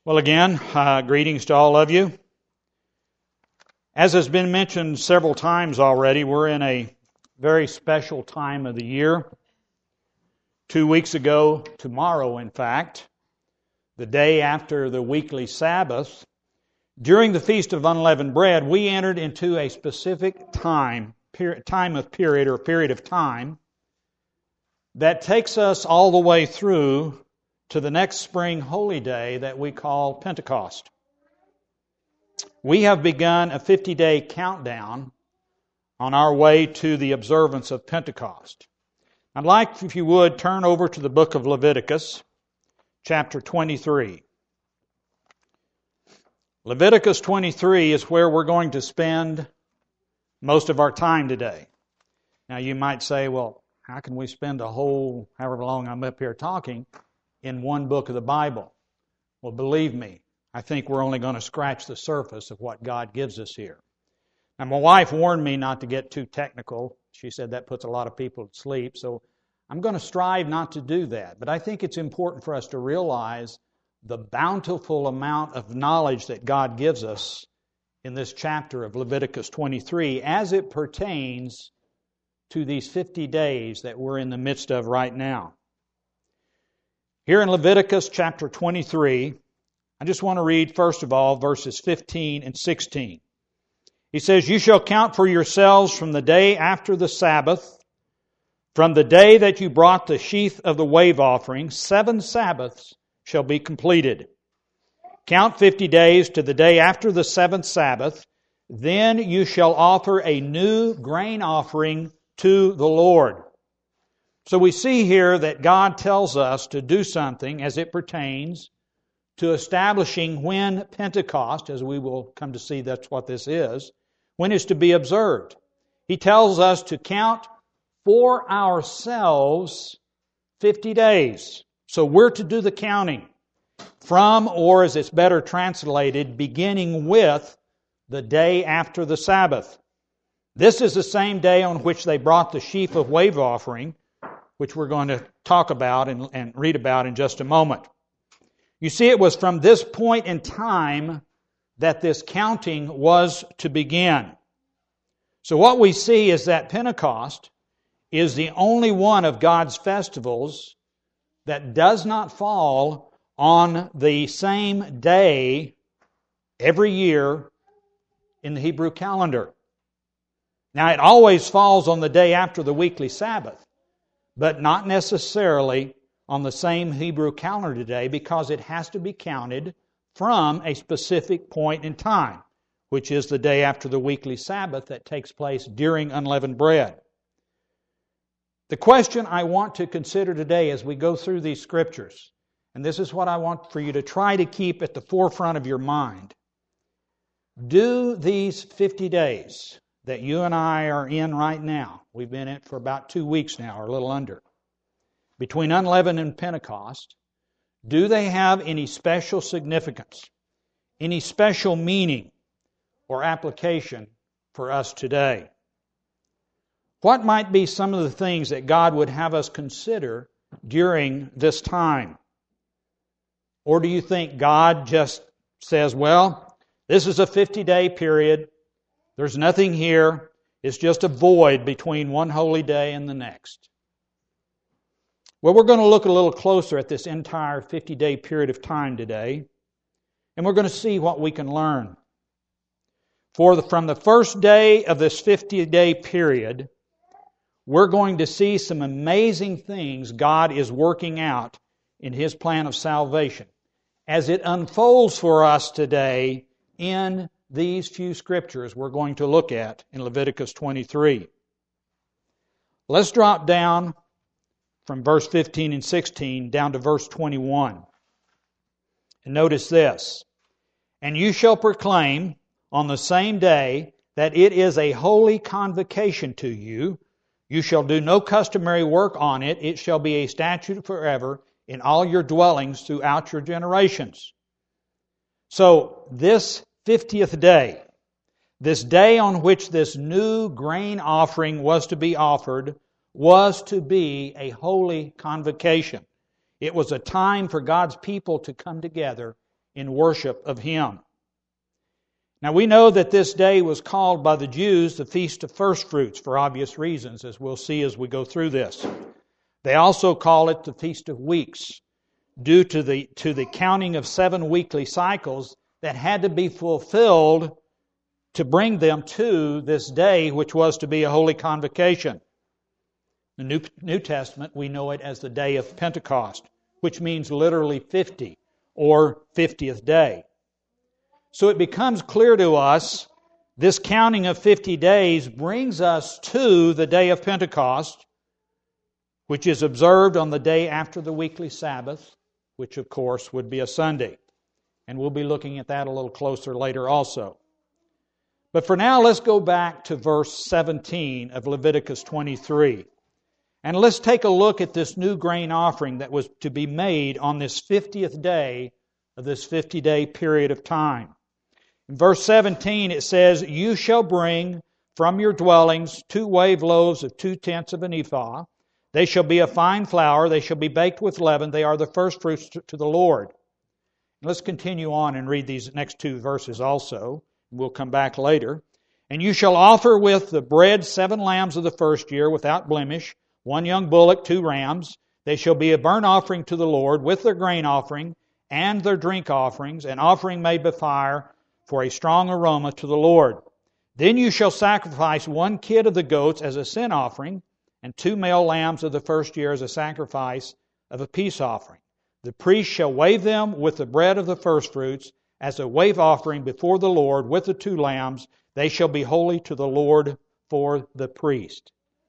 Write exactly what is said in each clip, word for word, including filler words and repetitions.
Well, again, uh, greetings to all of you. As has been mentioned several times already, we're in a very special time of the year. Two weeks ago, tomorrow in fact, the day after the weekly Sabbath, during the Feast of Unleavened Bread, we entered into a specific time, period, time of period or period of time that takes us all the way through to the next spring holy day that we call Pentecost. We have begun a fifty-day countdown on our way to the observance of Pentecost. I'd like, if you would, turn over to the book of Leviticus, chapter twenty-three. Leviticus twenty-three is where we're going to spend most of our time today. Now you might say, well, how can we spend a whole, however long I'm up here talking, in one book of the Bible? Well, believe me, I think we're only going to scratch the surface of what God gives us here. Now, my wife warned me not to get too technical. She said that puts a lot of people to sleep, so I'm going to strive not to do that. But I think it's important for us to realize the bountiful amount of knowledge that God gives us in this chapter of Leviticus twenty-three as it pertains to these fifty days that we're in the midst of right now. Here in Leviticus chapter twenty-three, I just want to read, first of all, verses fifteen and sixteen. He says, "You shall count for yourselves from the day after the Sabbath, from the day that you brought the sheaf of the wave offering, seven Sabbaths shall be completed. Count fifty days to the day after the seventh Sabbath, then you shall offer a new grain offering to the Lord." So we see here that God tells us to do something as it pertains to establishing when Pentecost, as we will come to see that's what this is, when it's to be observed. He tells us to count for ourselves fifty days. So we're to do the counting from, or as it's better translated, beginning with the day after the Sabbath. This is the same day on which they brought the sheaf of wave offering, which we're going to talk about and, and read about in just a moment. You see, it was from this point in time that this counting was to begin. So what we see is that Pentecost is the only one of God's festivals that does not fall on the same day every year in the Hebrew calendar. Now, it always falls on the day after the weekly Sabbath, but not necessarily on the same Hebrew calendar today, because it has to be counted from a specific point in time, which is the day after the weekly Sabbath that takes place during unleavened bread. The question I want to consider today as we go through these scriptures, and this is what I want for you to try to keep at the forefront of your mind. Do these fifty days that you and I are in right now, we've been in it for about two weeks now, or a little under, between unleavened and Pentecost, do they have any special significance, any special meaning or application for us today? What might be some of the things that God would have us consider during this time? Or do you think God just says, well, this is a fifty-day period, there's nothing here, it's just a void between one holy day and the next? Well, we're going to look a little closer at this entire fifty-day period of time today, and we're going to see what we can learn. For the, from the first day of this fifty-day period, we're going to see some amazing things God is working out in His plan of salvation as it unfolds for us today in these few scriptures we're going to look at in Leviticus twenty-three. Let's drop down from verse fifteen and sixteen down to verse twenty-one. And notice this. "And you shall proclaim on the same day that it is a holy convocation to you. You shall do no customary work on it. It shall be a statute forever in all your dwellings throughout your generations." So this fiftieth day, this day on which this new grain offering was to be offered, was to be a holy convocation. It was a time for God's people to come together in worship of Him. Now we know that this day was called by the Jews the Feast of First Fruits for obvious reasons, as we'll see as we go through this. They also call it the Feast of Weeks, due to the, to the counting of seven weekly cycles that had to be fulfilled to bring them to this day, which was to be a holy convocation. The New, New Testament, we know it as the day of Pentecost, which means literally fifty, or fiftieth day. So it becomes clear to us, this counting of fifty days brings us to the day of Pentecost, which is observed on the day after the weekly Sabbath, which of course would be a Sunday. And we'll be looking at that a little closer later also. But for now, let's go back to verse seventeen of Leviticus twenty-three. And let's take a look at this new grain offering that was to be made on this fiftieth day of this fifty-day period of time. In verse seventeen it says, "You shall bring from your dwellings two wave loaves of two tenths of an ephah. They shall be of fine flour. They shall be baked with leaven. They are the first fruits to the Lord." Let's continue on and read these next two verses also. We'll come back later. "And you shall offer with the bread seven lambs of the first year without blemish, one young bullock, two rams. They shall be a burnt offering to the Lord with their grain offering and their drink offerings, an offering made by fire for a strong aroma to the Lord. Then you shall sacrifice one kid of the goats as a sin offering, and two male lambs of the first year as a sacrifice of a peace offering. The priest shall wave them with the bread of the firstfruits as a wave offering before the Lord with the two lambs. They shall be holy to the Lord for the priest."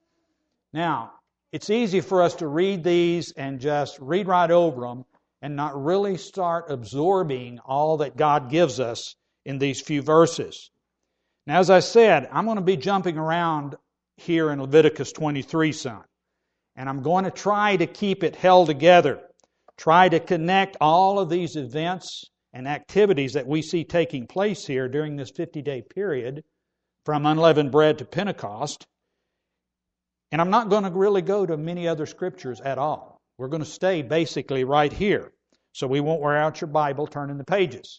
Now, it's easy for us to read these and just read right over them and not really start absorbing all that God gives us in these few verses. Now, as I said, I'm going to be jumping around here in Leviticus twenty-three some. And I'm going to try to keep it held together. Try to connect all of these events and activities that we see taking place here during this fifty-day period from unleavened bread to Pentecost. And I'm not going to really go to many other scriptures at all. We're going to stay basically right here. So we won't wear out your Bible turning the pages.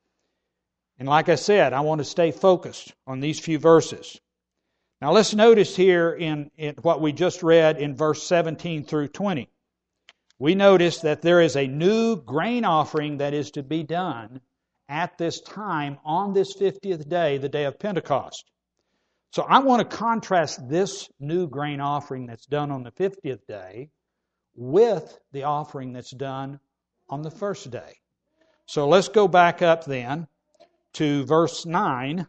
And like I said, I want to stay focused on these few verses. Now let's notice here in, in what we just read in verse seventeen through twenty. We notice that there is a new grain offering that is to be done at this time on this fiftieth day, the day of Pentecost. So I want to contrast this new grain offering that's done on the fiftieth day with the offering that's done on the first day. So let's go back up then to verse nine,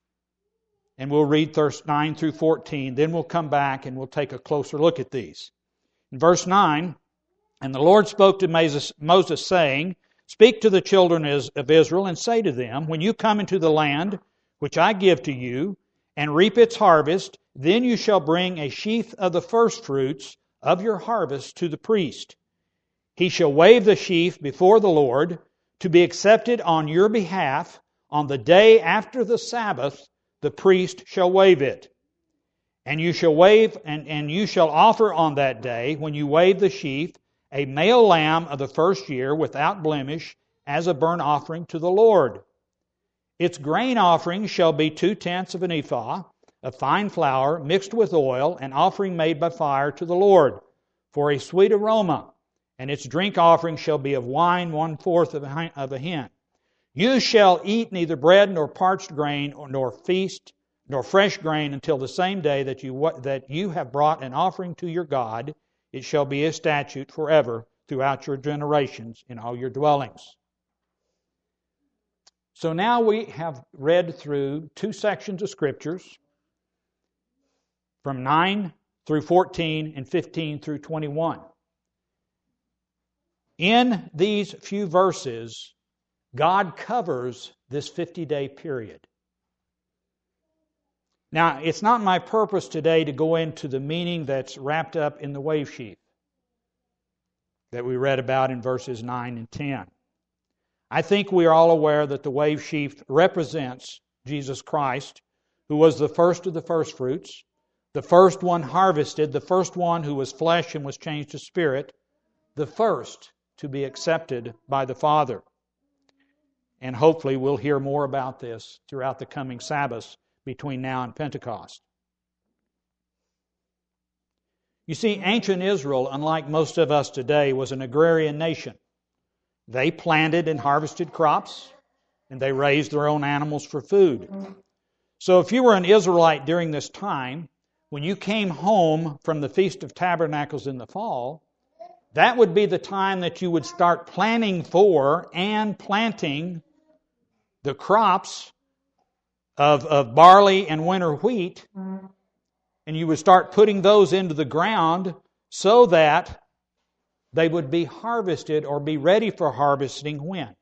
and we'll read verse nine through fourteen. Then we'll come back and we'll take a closer look at these. In verse nine, "And the Lord spoke to Moses, Moses, saying, Speak to the children of Israel and say to them, When you come into the land which I give to you, and reap its harvest, then you shall bring a sheaf of the firstfruits of your harvest to the priest. He shall wave the sheaf before the Lord to be accepted on your behalf. On the day after the Sabbath, the priest shall wave it. And you shall wave, and, and you shall offer on that day, when you wave the sheaf, a male lamb of the first year without blemish as a burnt offering to the Lord. Its grain offering shall be two-tenths of an ephah of fine flour mixed with oil, an offering made by fire to the Lord for a sweet aroma. And its drink offering shall be of wine one-fourth of a hin. You shall eat neither bread nor parched grain nor feast nor fresh grain until the same day that you that you have brought an offering to your God. It shall be a statute forever throughout your generations in all your dwellings." So now we have read through two sections of Scriptures from nine through fourteen and fifteen through twenty-one. In these few verses, God covers this fifty-day period. Now, it's not my purpose today to go into the meaning that's wrapped up in the wave sheaf that we read about in verses nine and ten. I think we are all aware that the wave sheaf represents Jesus Christ, who was the first of the firstfruits, the first one harvested, the first one who was flesh and was changed to spirit, the first to be accepted by the Father. And hopefully we'll hear more about this throughout the coming Sabbaths between now and Pentecost. You see, ancient Israel, unlike most of us today, was an agrarian nation. They planted and harvested crops, and they raised their own animals for food. So if you were an Israelite during this time, when you came home from the Feast of Tabernacles in the fall, that would be the time that you would start planning for and planting the crops of, of barley and winter wheat, and you would start putting those into the ground so that they would be harvested or be ready for harvesting when?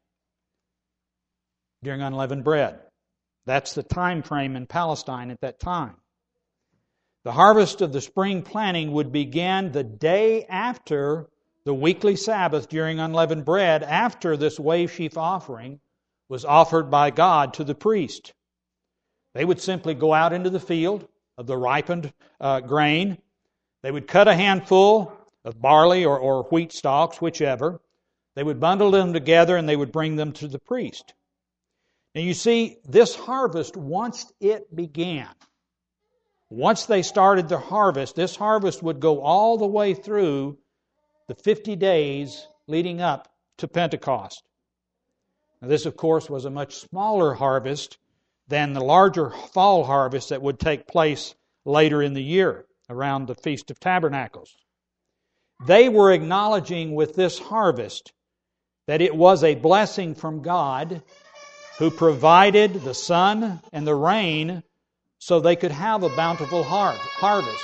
During unleavened bread. That's the time frame in Palestine at that time. The harvest of the spring planting would begin the day after the weekly Sabbath during unleavened bread, after this wave sheaf offering was offered by God to the priest. They would simply go out into the field of the ripened uh, grain. They would cut a handful of barley or, or wheat stalks, whichever. They would bundle them together and they would bring them to the priest. Now you see, this harvest, once it began, once they started the harvest, this harvest would go all the way through the fifty days leading up to Pentecost. Now this, of course, was a much smaller harvest than the larger fall harvest that would take place later in the year, around the Feast of Tabernacles. They were acknowledging with this harvest that it was a blessing from God, who provided the sun and the rain so they could have a bountiful harvest.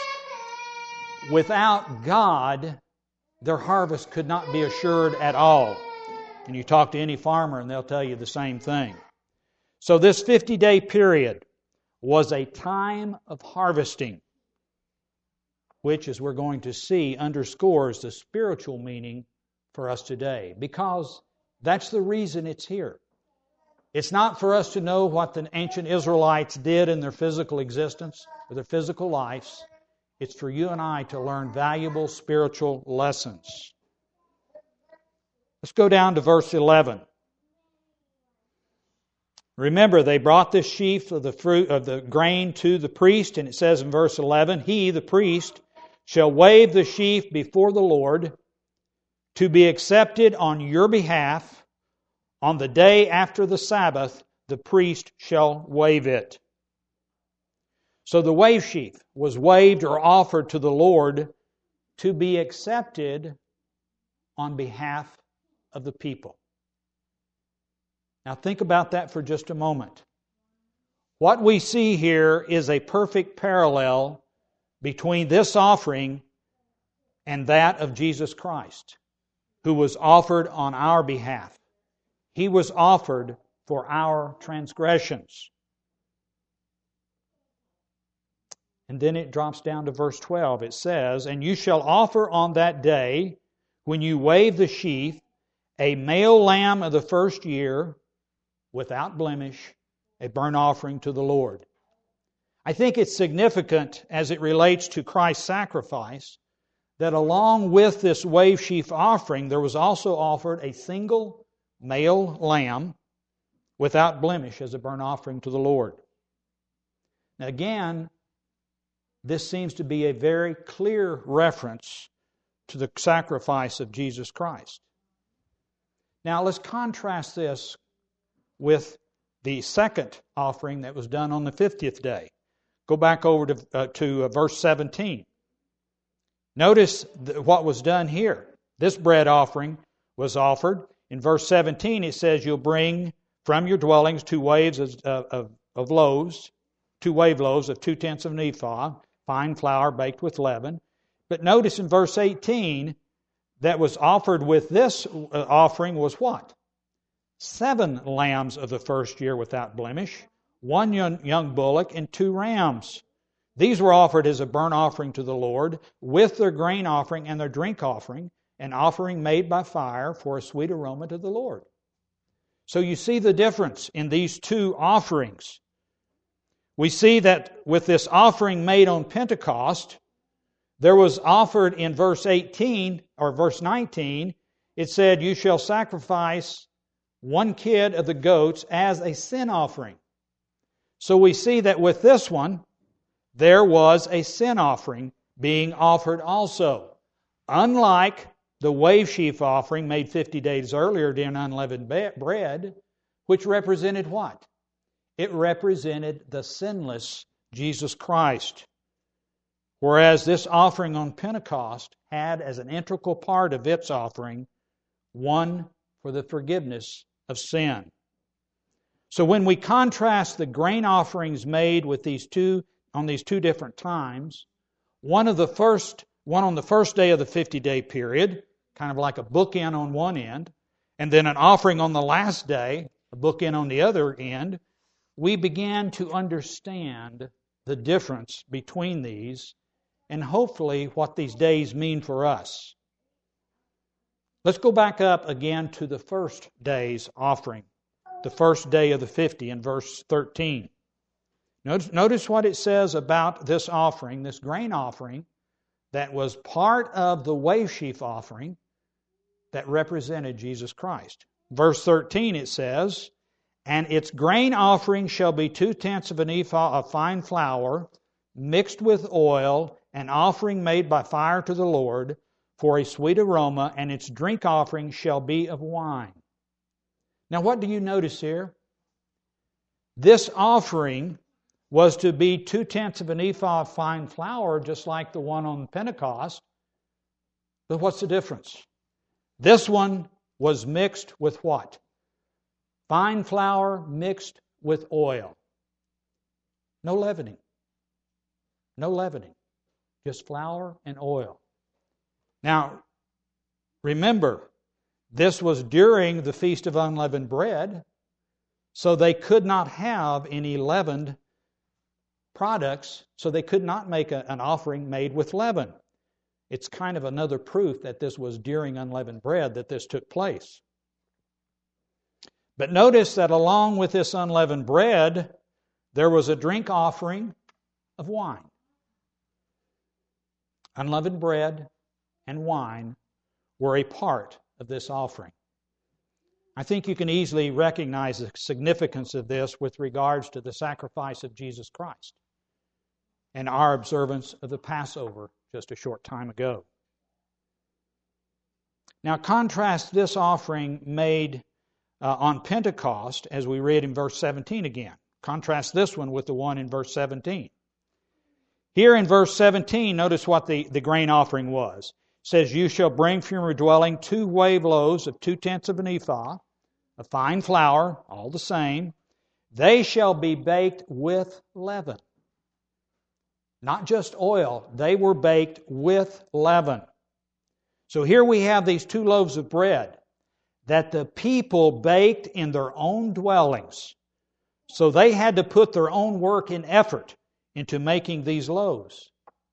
Without God, their harvest could not be assured at all. And you talk to any farmer and they'll tell you the same thing. So this fifty-day period was a time of harvesting, which, as we're going to see, underscores the spiritual meaning for us today, because that's the reason it's here. It's not for us to know what the ancient Israelites did in their physical existence or their physical lives. It's for you and I to learn valuable spiritual lessons. Let's go down to verse eleven. Remember, they brought this sheaf of the fruit of the grain to the priest, and it says in verse eleven, "He, the priest, shall wave the sheaf before the Lord to be accepted on your behalf. On the day after the Sabbath, the priest shall wave it." So the wave sheaf was waved or offered to the Lord to be accepted on behalf of the people. Now think about that for just a moment. What we see here is a perfect parallel between this offering and that of Jesus Christ, who was offered on our behalf. He was offered for our transgressions. And then it drops down to verse twelve. It says, "And you shall offer on that day, when you wave the sheaf, a male lamb of the first year, without blemish, a burnt offering to the Lord." I think it's significant as it relates to Christ's sacrifice that along with this wave sheaf offering, there was also offered a single male lamb without blemish as a burnt offering to the Lord. Now again, this seems to be a very clear reference to the sacrifice of Jesus Christ. Now let's contrast this with the second offering that was done on the fiftieth day. Go back over to, uh, to uh, verse seventeen. Notice th- what was done here. This bread offering was offered. In verse seventeen it says, "You'll bring from your dwellings two waves of, of, of loaves, two wave loaves of two tenths of an ephah, fine flour baked with leaven." But notice in verse eighteen, that was offered with this offering was what? Seven lambs of the first year without blemish, one young, young bullock, and two rams. These were offered as a burnt offering to the Lord, with their grain offering and their drink offering, an offering made by fire for a sweet aroma to the Lord. So you see the difference in these two offerings. We see that with this offering made on Pentecost, there was offered in verse eighteen or verse nineteen, it said, "You shall sacrifice one kid of the goats as a sin offering. So we see that with this one, there was a sin offering being offered also. Unlike the wave sheaf offering made fifty days earlier during unleavened bread, which represented what? It represented the sinless Jesus Christ. Whereas this offering on Pentecost had as an integral part of its offering one for the forgiveness of sin. So when we contrast the grain offerings made with these two on these two different times, one of the first one on the first day of the fifty-day period, kind of like a bookend on one end, and then an offering on the last day, a bookend on the other end, we began to understand the difference between these and hopefully what these days mean for us. Let's go back up again to the first day's offering, the first day of the fifty in verse thirteen. Notice, notice what it says about this offering, this grain offering, that was part of the wave sheaf offering that represented Jesus Christ. Verse thirteen it says, "And its grain offering shall be two-tenths of an ephah of fine flour, mixed with oil, an offering made by fire to the Lord, for a sweet aroma, and its drink offering shall be of wine." Now what do you notice here? This offering was to be two-tenths of an ephah of fine flour, just like the one on Pentecost. But what's the difference? This one was mixed with what? Fine flour mixed with oil. No leavening. No leavening. Just flour and oil. Now, remember, this was during the Feast of Unleavened Bread, so they could not have any leavened products, so they could not make a, an offering made with leaven. It's kind of another proof that this was during unleavened bread that this took place. But notice that along with this unleavened bread, there was a drink offering of wine. Unleavened bread and wine were a part of this offering. I think you can easily recognize the significance of this with regards to the sacrifice of Jesus Christ and our observance of the Passover just a short time ago. Now contrast this offering made uh, on Pentecost, as we read in verse seventeen again. Contrast this one with the one in verse seventeen. Here in verse seventeen, notice what the, the grain offering was. It says, "You shall bring from your dwelling two wave loaves of two-tenths of an ephah, of fine flour, all the same. They shall be baked with leaven." Not just oil, they were baked with leaven. So here we have these two loaves of bread that the people baked in their own dwellings. So they had to put their own work and effort into making these loaves.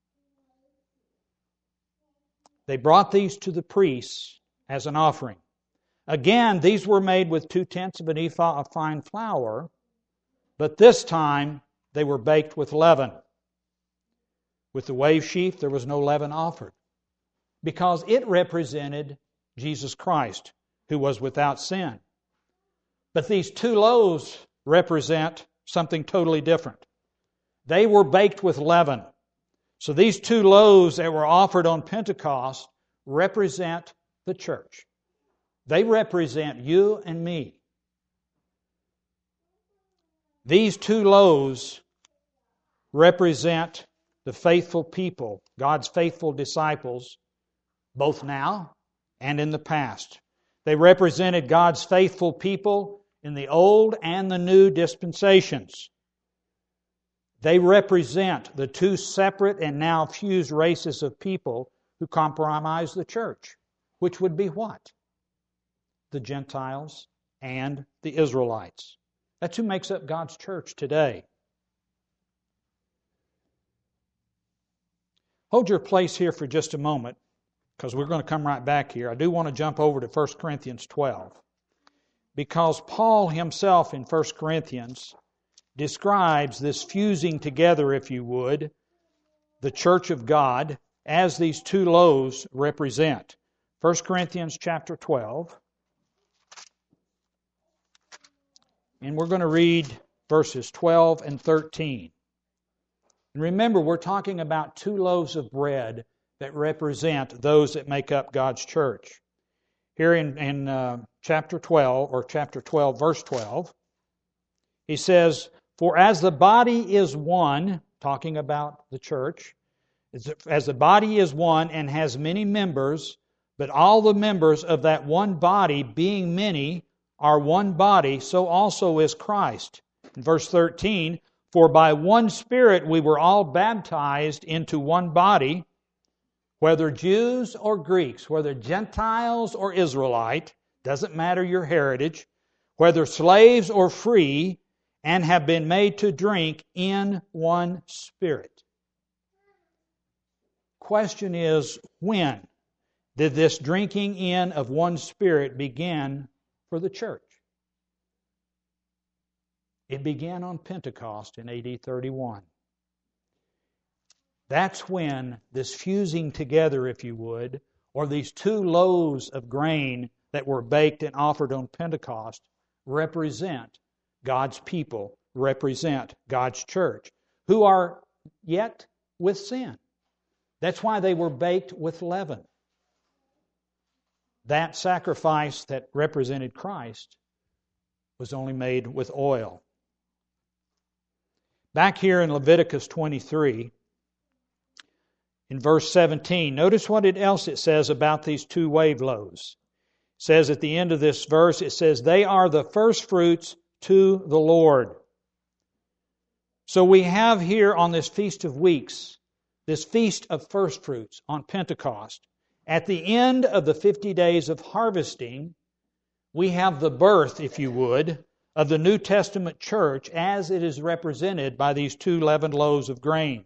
They brought these to the priests as an offering. Again, these were made with two-tenths of an ephah of fine flour, but this time they were baked with leaven. With the wave sheaf, there was no leaven offered, because it represented Jesus Christ, who was without sin. But these two loaves represent something totally different. They were baked with leaven. So these two loaves that were offered on Pentecost represent the church. They represent you and me. These two loaves represent the faithful people, God's faithful disciples, both now and in the past. They represented God's faithful people in the old and the new dispensations. They represent the two separate and now fused races of people who compromise the church, which would be what? The Gentiles and the Israelites. That's who makes up God's church today. Hold your place here for just a moment, because we're going to come right back here. I do want to jump over to First Corinthians twelve, because Paul himself in First Corinthians describes this fusing together, if you would, the church of God as these two loaves represent. First Corinthians chapter twelve. and we're going to read verses twelve and thirteen. And remember, we're talking about two loaves of bread that represent those that make up God's church. Here in, in uh, chapter twelve, or chapter twelve, verse twelve, he says, "For as the body is one," talking about the church, "as the body is one and has many members, but all the members of that one body, being many, are one body, so also is Christ." In verse thirteen, "For by one Spirit we were all baptized into one body, whether Jews or Greeks, whether Gentiles or Israelite," doesn't matter your heritage, "whether slaves or free, and have been made to drink in one Spirit." Question is, when did this drinking in of one Spirit begin for the church? It began on Pentecost in A D thirty-one. That's when this fusing together, if you would, or these two loaves of grain that were baked and offered on Pentecost represent God's people, represent God's church, who are yet with sin. That's why they were baked with leaven. That sacrifice that represented Christ was only made with oil. Back here in Leviticus twenty-three, in verse seventeen, notice what else it says about these two wave loaves. It says at the end of this verse, it says, "They are the first fruits to the Lord." So we have here on this Feast of Weeks, this Feast of First Fruits on Pentecost. At the end of the fifty days of harvesting, we have the birth, if you would, of the New Testament church as it is represented by these two leavened loaves of grain.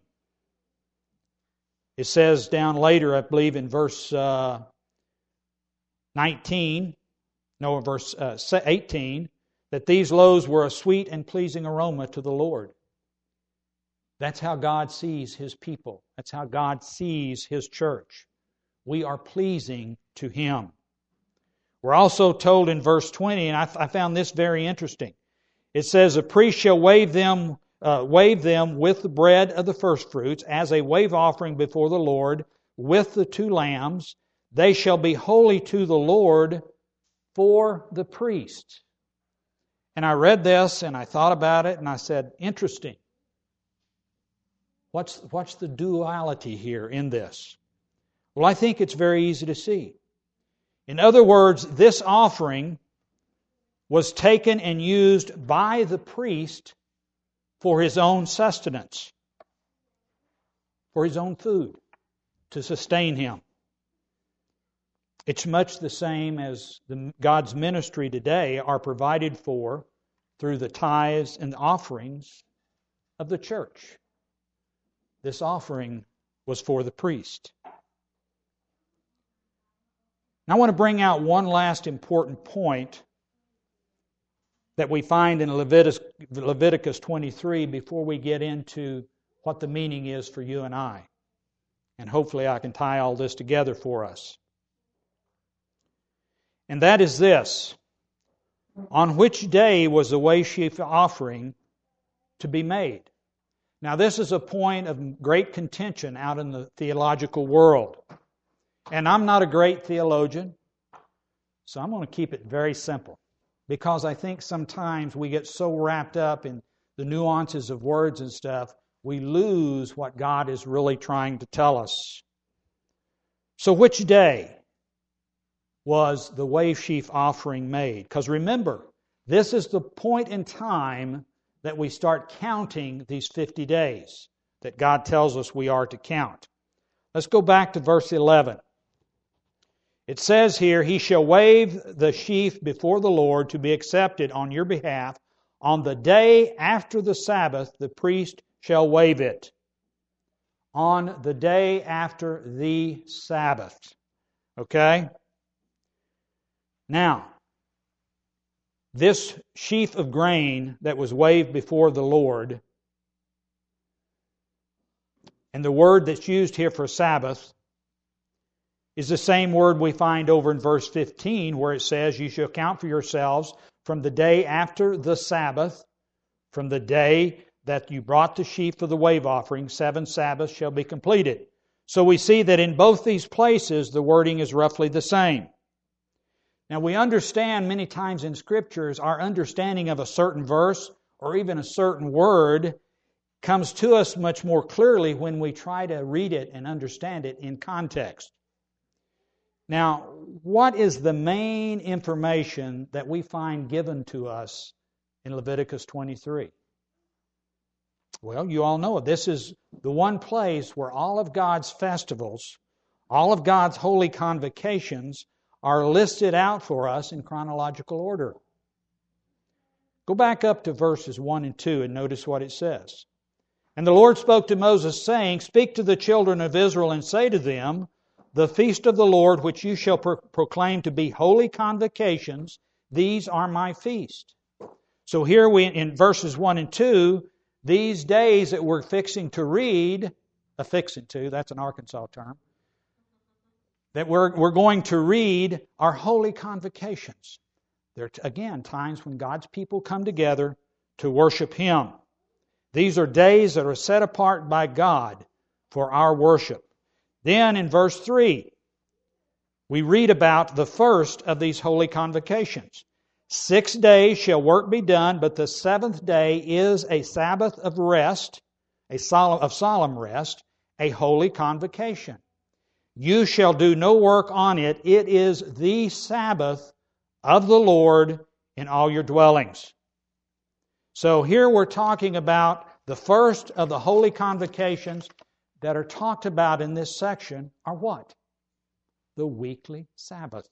It says down later, I believe in verse uh, nineteen, no, verse uh, eighteen, that these loaves were a sweet and pleasing aroma to the Lord. That's how God sees His people. That's how God sees His church. We are pleasing to Him. We're also told in verse twenty, and I, I found this very interesting. It says, "A priest shall wave them, uh, wave them with the bread of the first fruits as a wave offering before the Lord with the two lambs. They shall be holy to the Lord for the priest." And I read this and I thought about it and I said, interesting. What's, what's the duality here in this? Well, I think it's very easy to see. In other words, this offering was taken and used by the priest for his own sustenance, for his own food, to sustain him. It's much the same as the, God's ministry today are provided for through the tithes and offerings of the church. This offering was for the priest. Now I want to bring out one last important point that we find in Leviticus, Leviticus twenty-three before we get into what the meaning is for you and I. And hopefully I can tie all this together for us. And that is this. On which day was the wave sheaf offering to be made? Now this is a point of great contention out in the theological world. And I'm not a great theologian, so I'm going to keep it very simple. Because I think sometimes we get so wrapped up in the nuances of words and stuff, we lose what God is really trying to tell us. So which day was the wave sheaf offering made? Because remember, this is the point in time that we start counting these fifty days that God tells us we are to count. Let's go back to verse eleven. It says here, "He shall wave the sheaf before the Lord to be accepted on your behalf. On the day after the Sabbath, the priest shall wave it." On the day after the Sabbath. Okay? Now, this sheaf of grain that was waved before the Lord, and the word that's used here for Sabbath, is the same word we find over in verse fifteen where it says, "You shall count for yourselves from the day after the Sabbath, from the day that you brought the sheaf of the wave offering, seven Sabbaths shall be completed. So we see that in both these places, the wording is roughly the same. Now we understand many times in Scriptures, our understanding of a certain verse or even a certain word comes to us much more clearly when we try to read it and understand it in context. Now, what is the main information that we find given to us in Leviticus twenty-three? Well, you all know it. This is the one place where all of God's festivals, all of God's holy convocations are listed out for us in chronological order. Go back up to verses one and two and notice what it says. And the Lord spoke to Moses, saying, Speak to the children of Israel and say to them, The feast of the Lord, which you shall pro- proclaim to be holy convocations, these are my feast. So here we, in verses one and two, these days that we're fixing to read, affixing to, that's an Arkansas term, that we're, we're going to read are holy convocations. They're, again, times when God's people come together to worship Him. These are days that are set apart by God for our worship. Then in verse three, we read about the first of these holy convocations. Six days shall work be done, but the seventh day is a Sabbath of rest, a solemn, of solemn rest, a holy convocation. You shall do no work on it. It is the Sabbath of the Lord in all your dwellings. So here we're talking about the first of the holy convocations that are talked about in this section are what? The weekly Sabbath.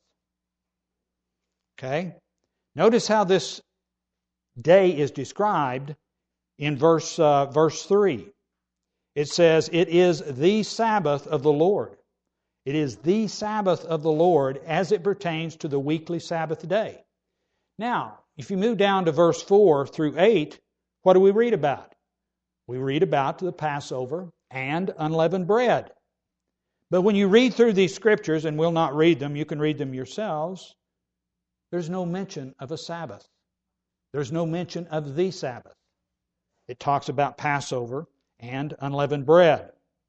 Okay? Notice how this day is described in verse, uh, verse three. It says, It is the Sabbath of the Lord. It is the Sabbath of the Lord as it pertains to the weekly Sabbath day. Now, if you move down to verse four through eight, what do we read about? We read about the Passover and unleavened bread. But when you read through these scriptures, and we'll not read them, you can read them yourselves, there's no mention of a Sabbath. There's no mention of the Sabbath. It talks about Passover and unleavened bread.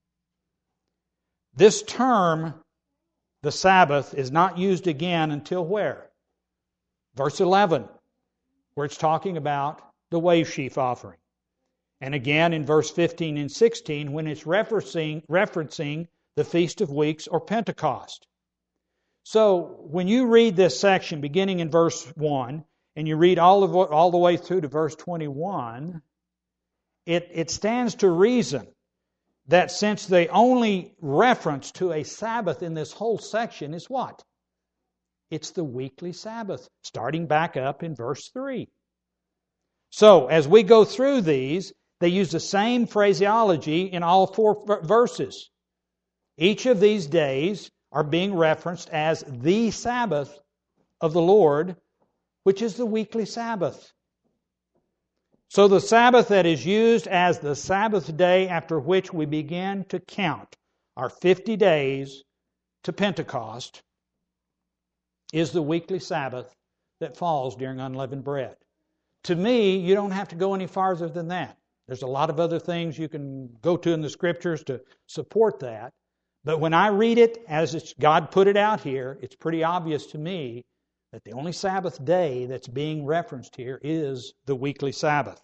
This term, the Sabbath, is not used again until where? Verse eleven, where it's talking about the wave sheaf offering. And again in verse fifteen and sixteen when it's referencing, referencing the Feast of Weeks or Pentecost. So when you read this section beginning in verse one and you read all, of, all the way through to verse twenty-one, it, it stands to reason that since the only reference to a Sabbath in this whole section is what? It's the weekly Sabbath, starting back up in verse three. So, as we go through these, they use the same phraseology in all four verses. Each of these days are being referenced as the Sabbath of the Lord, which is the weekly Sabbath. So the Sabbath that is used as the Sabbath day after which we begin to count our fifty days to Pentecost is the weekly Sabbath that falls during unleavened bread. To me, you don't have to go any farther than that. There's a lot of other things you can go to in the Scriptures to support that. But when I read it as it's, God put it out here, it's pretty obvious to me that the only Sabbath day that's being referenced here is the weekly Sabbath.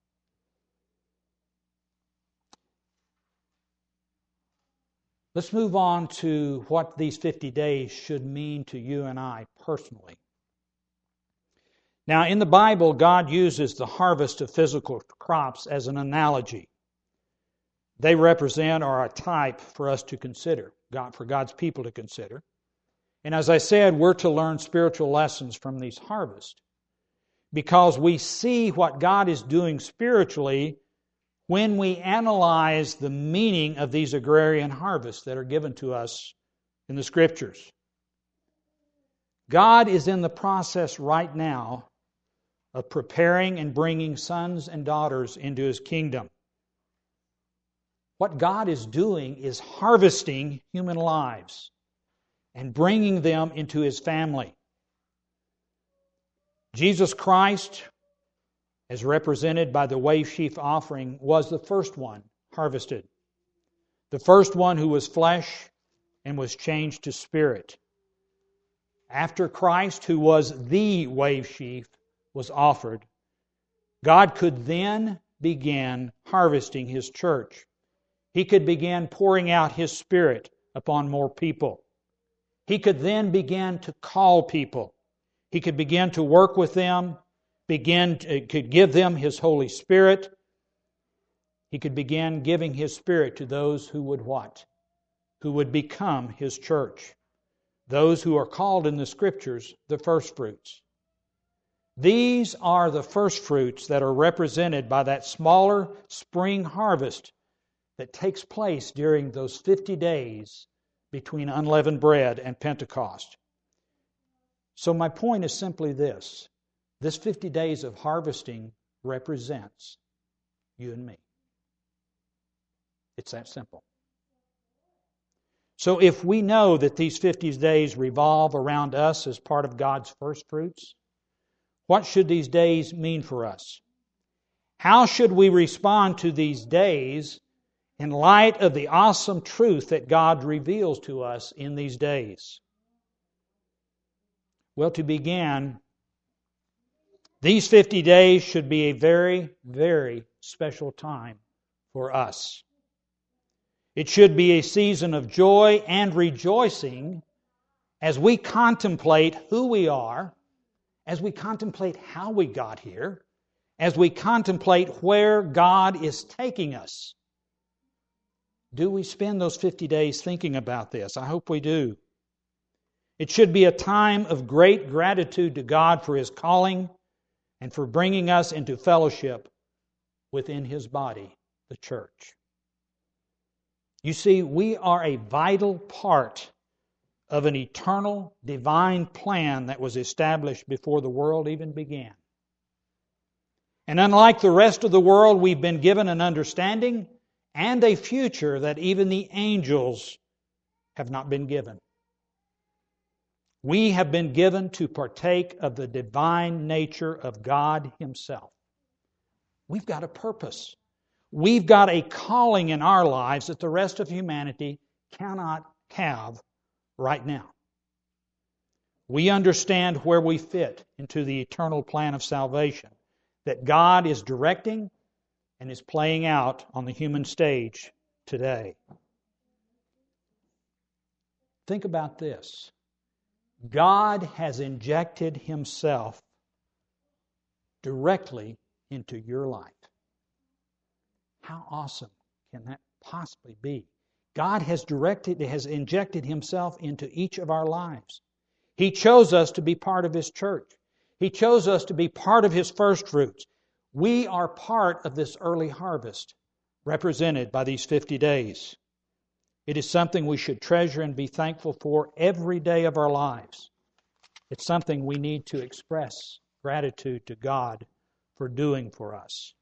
Let's move on to what these fifty days should mean to you and I personally. Now, in the Bible, God uses the harvest of physical crops as an analogy. They represent or are a type for us to consider, God, for God's people to consider. And as I said, we're to learn spiritual lessons from these harvests because we see what God is doing spiritually when we analyze the meaning of these agrarian harvests that are given to us in the Scriptures. God is in the process right now of preparing and bringing sons and daughters into His kingdom. What God is doing is harvesting human lives and bringing them into His family. Jesus Christ, as represented by the wave sheaf offering, was the first one harvested. The first one who was flesh and was changed to spirit. After Christ, who was the wave sheaf, was offered, God could then begin harvesting His church. He could begin pouring out His Spirit upon more people. He could then begin to call people. He could begin to work with them, begin to, could give them His Holy Spirit. He could begin giving His Spirit to those who would what? Who would become His church. Those who are called in the Scriptures the first fruits. These are the first fruits that are represented by that smaller spring harvest that takes place during those fifty days between unleavened bread and Pentecost. So my point is simply this. This fifty days of harvesting represents you and me. It's that simple. So if we know that these fifty days revolve around us as part of God's first fruits, what should these days mean for us? How should we respond to these days in light of the awesome truth that God reveals to us in these days? Well, to begin, these fifty days should be a very, very special time for us. It should be a season of joy and rejoicing as we contemplate who we are, as we contemplate how we got here, as we contemplate where God is taking us. Do we spend those fifty days thinking about this? I hope we do. It should be a time of great gratitude to God for His calling and for bringing us into fellowship within His body, the church. You see, we are a vital part of an eternal, divine plan that was established before the world even began. And unlike the rest of the world, we've been given an understanding and a future that even the angels have not been given. We have been given to partake of the divine nature of God Himself. We've got a purpose. We've got a calling in our lives that the rest of humanity cannot have right now. We understand where we fit into the eternal plan of salvation that God is directing and is playing out on the human stage today. Think about this. God has injected Himself directly into your life. How awesome can that possibly be? God has directed, has injected Himself into each of our lives. He chose us to be part of His church. He chose us to be part of His first fruits. We are part of this early harvest represented by these fifty days. It is something we should treasure and be thankful for every day of our lives. It's something we need to express gratitude to God for doing for us.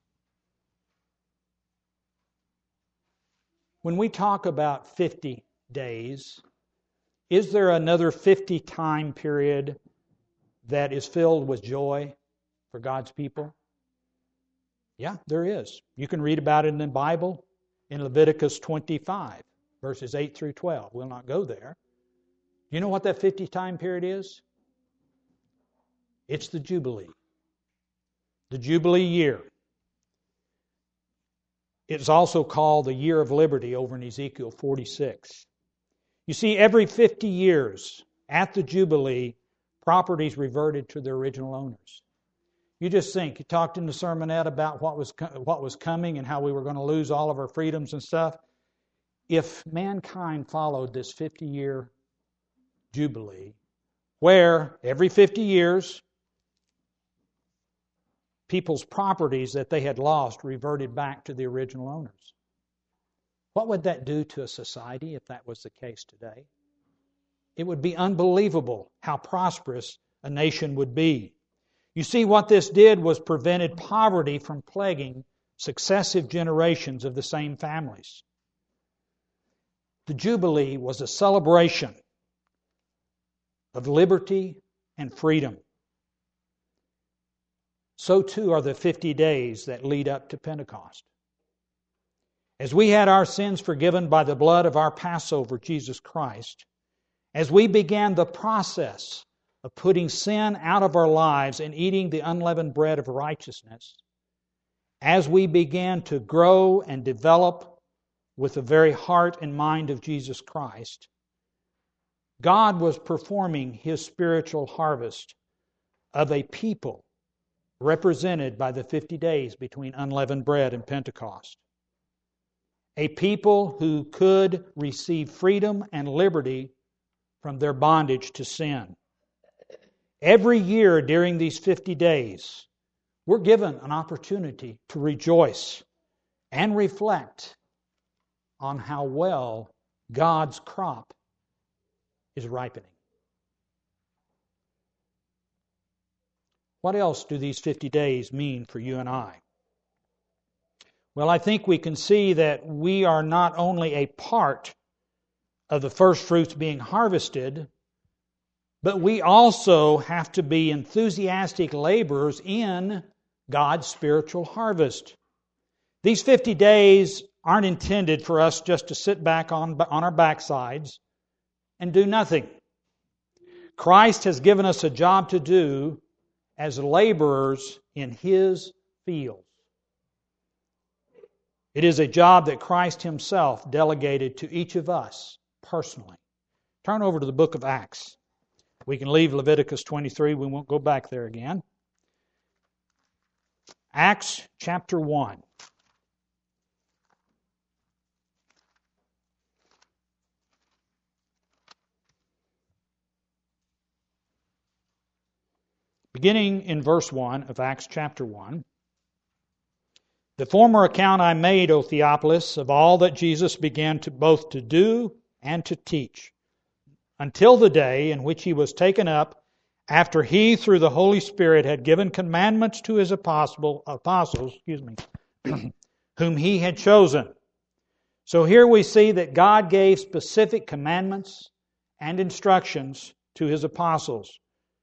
When we talk about fifty days, is there another fifty time period that is filled with joy for God's people? Yeah, there is. You can read about it in the Bible in Leviticus twenty-five, verses eight through twelve. We'll not go there. You know what that fifty time period is? It's the Jubilee. The Jubilee year. It's also called the Year of Liberty over in Ezekiel forty-six. You see, every fifty years at the Jubilee, properties reverted to their original owners. You just think, you talked in the sermonette about what was what was coming and how we were going to lose all of our freedoms and stuff. If mankind followed this fifty-year Jubilee, where every fifty years, people's properties that they had lost reverted back to the original owners. What would that do to a society if that was the case today? It would be unbelievable how prosperous a nation would be. You see, what this did was prevented poverty from plaguing successive generations of the same families. The Jubilee was a celebration of liberty and freedom. so too are the fifty days that lead up to Pentecost. As we had our sins forgiven by the blood of our Passover, Jesus Christ, as we began the process of putting sin out of our lives and eating the unleavened bread of righteousness, as we began to grow and develop with the very heart and mind of Jesus Christ, God was performing His spiritual harvest of a people represented by the fifty days between unleavened bread and Pentecost. A people who could receive freedom and liberty from their bondage to sin. Every year during these fifty days, we're given an opportunity to rejoice and reflect on how well God's crop is ripening. What else do these fifty days mean for you and I? Well, I think we can see that we are not only a part of the first fruits being harvested, but we also have to be enthusiastic laborers in God's spiritual harvest. These fifty days aren't intended for us just to sit back on, on our backsides and do nothing. Christ has given us a job to do as laborers in His fields. It is a job that Christ Himself delegated to each of us personally. Turn over to the book of Acts. We can leave Leviticus twenty-three. We won't go back there again. Acts chapter one. Beginning in verse one of Acts chapter one. The former account I made, O Theophilus, of all that Jesus began to both to do and to teach, until the day in which He was taken up, after He, through the Holy Spirit, had given commandments to His apostle, apostles, excuse me, whom He had chosen. So here we see that God gave specific commandments and instructions to His apostles.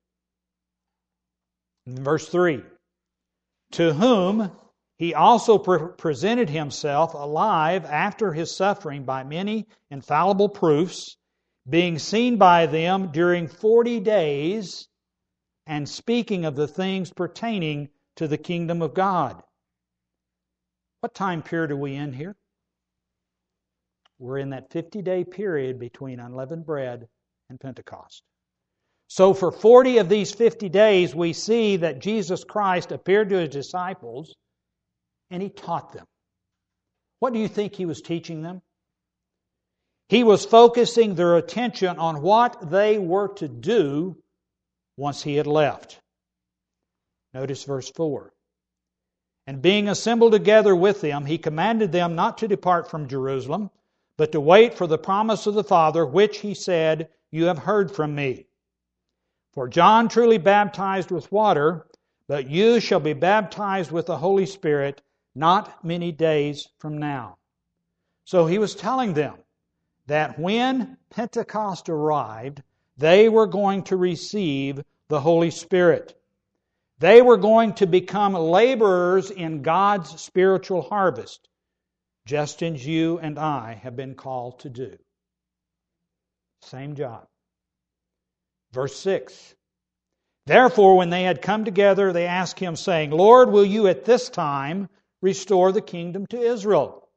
In verse three, to whom He also pre- presented Himself alive after His suffering by many infallible proofs, being seen by them during forty days, and speaking of the things pertaining to the kingdom of God. What time period are we in here? We're in that fifty-day period between unleavened bread and Pentecost. So for forty of these fifty days, we see that Jesus Christ appeared to His disciples and He taught them. What do you think He was teaching them? He was focusing their attention on what they were to do once He had left. Notice verse four. And being assembled together with them, He commanded them not to depart from Jerusalem, but to wait for the promise of the Father, which He said, You have heard from Me. For John truly baptized with water, but you shall be baptized with the Holy Spirit not many days from now. So He was telling them that when Pentecost arrived, they were going to receive the Holy Spirit. They were going to become laborers in God's spiritual harvest, just as you and I have been called to do. Same job. Verse six. Therefore, when they had come together, they asked Him, saying, Lord, will You at this time restore the kingdom to Israel?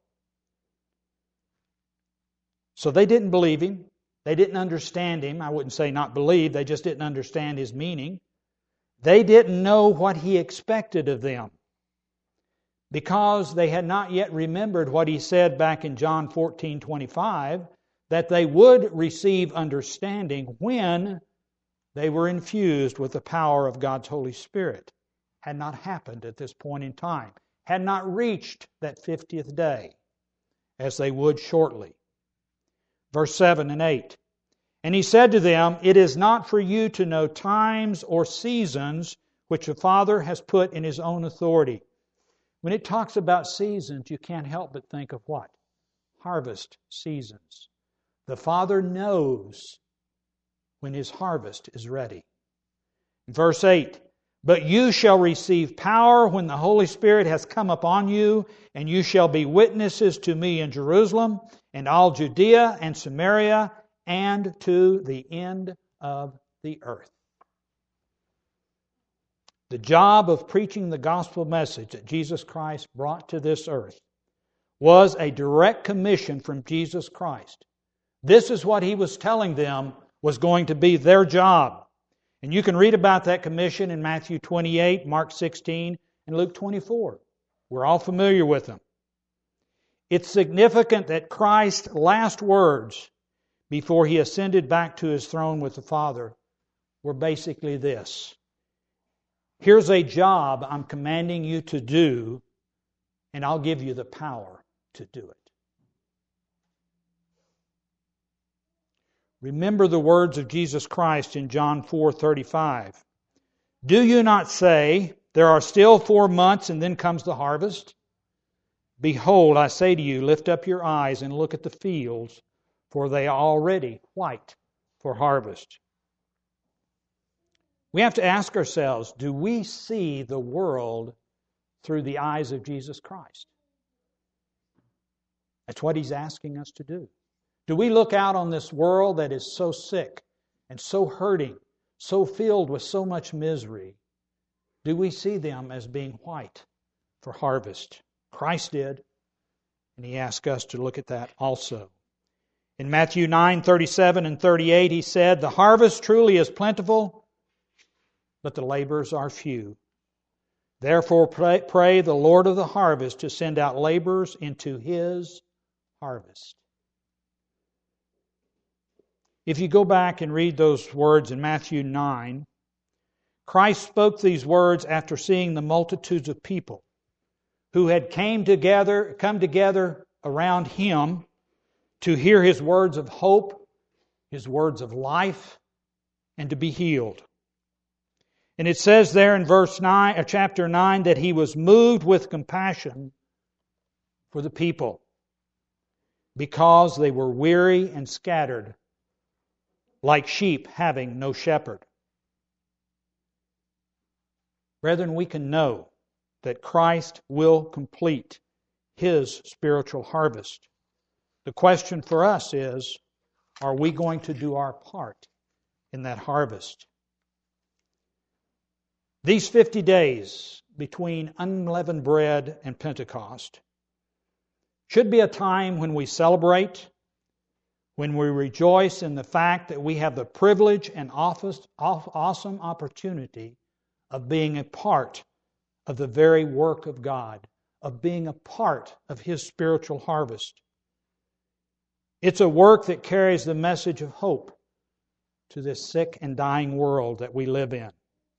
So they didn't believe Him. They didn't understand Him. I wouldn't say not believe. They just didn't understand His meaning. They didn't know what He expected of them, because they had not yet remembered what He said back in John fourteen twenty-five, that they would receive understanding when they were infused with the power of God's Holy Spirit. Had not happened at this point in time. Had not reached that fiftieth day, as they would shortly. Verse seven and eight. And He said to them, It is not for you to know times or seasons which the Father has put in His own authority. When it talks about seasons, you can't help but think of what? Harvest seasons. The Father knows when His harvest is ready. Verse eight. But you shall receive power when the Holy Spirit has come upon you, and you shall be witnesses to me in Jerusalem and all Judea and Samaria and to the end of the earth. The job of preaching the gospel message that Jesus Christ brought to this earth was a direct commission from Jesus Christ. This is what He was telling them was going to be their job. And you can read about that commission in Matthew twenty-eight, Mark sixteen, and Luke twenty-four. We're all familiar with them. It's significant that Christ's last words before He ascended back to His throne with the Father were basically this: here's a job I'm commanding you to do, and I'll give you the power to do it. Remember the words of Jesus Christ in John four thirty-five. Do you not say, there are still four months and then comes the harvest? Behold, I say to you, lift up your eyes and look at the fields, for they are already white for harvest. We have to ask ourselves, do we see the world through the eyes of Jesus Christ? That's what He's asking us to do. Do we look out on this world that is so sick and so hurting, so filled with so much misery? Do we see them as being white for harvest? Christ did, and He asked us to look at that also. In Matthew nine thirty-seven and thirty-eight, He said, the harvest truly is plentiful, but the laborers are few. Therefore pray, pray the Lord of the harvest to send out laborers into His harvest. If you go back and read those words in Matthew nine, Christ spoke these words after seeing the multitudes of people who had came together, come together around Him to hear His words of hope, His words of life, and to be healed. And it says there in verse nine, or chapter nine, that He was moved with compassion for the people because they were weary and scattered, like sheep having no shepherd. Brethren, we can know that Christ will complete His spiritual harvest. The question for us is, are we going to do our part in that harvest? These fifty days between unleavened bread and Pentecost should be a time when we celebrate, when we rejoice in the fact that we have the privilege and awesome opportunity of being a part of the very work of God, of being a part of His spiritual harvest. It's a work that carries the message of hope to this sick and dying world that we live in.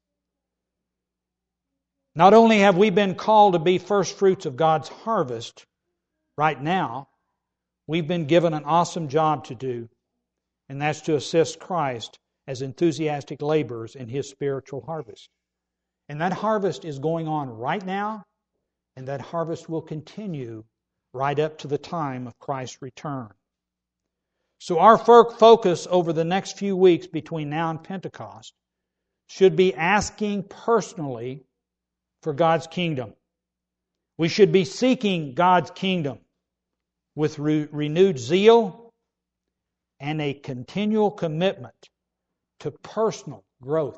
Not only have we been called to be first fruits of God's harvest right now, we've been given an awesome job to do, and that's to assist Christ as enthusiastic laborers in His spiritual harvest. And that harvest is going on right now, and that harvest will continue right up to the time of Christ's return. So our focus over the next few weeks between now and Pentecost should be asking personally for God's kingdom. We should be seeking God's kingdom with re- renewed zeal and a continual commitment to personal growth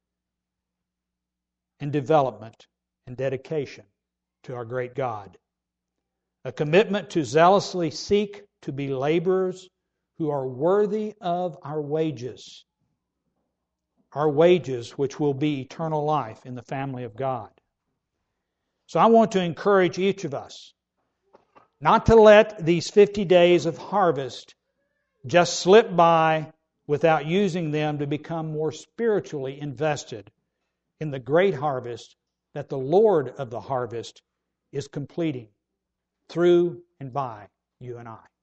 and development and dedication to our great God. A commitment to zealously seek to be laborers who are worthy of our wages, our wages which will be eternal life in the family of God. So I want to encourage each of us not to let these fifty days of harvest just slip by without using them to become more spiritually invested in the great harvest that the Lord of the harvest is completing through and by you and I.